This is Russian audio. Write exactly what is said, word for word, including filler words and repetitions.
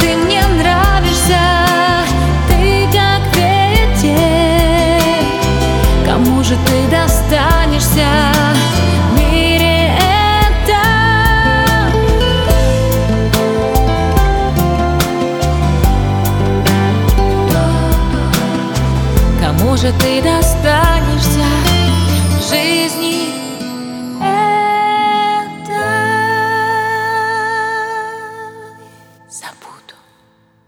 ты мне нравишься, ты как ветер. Кому же ты достанешься в мире этом? Кому же ты достанешься в жизни?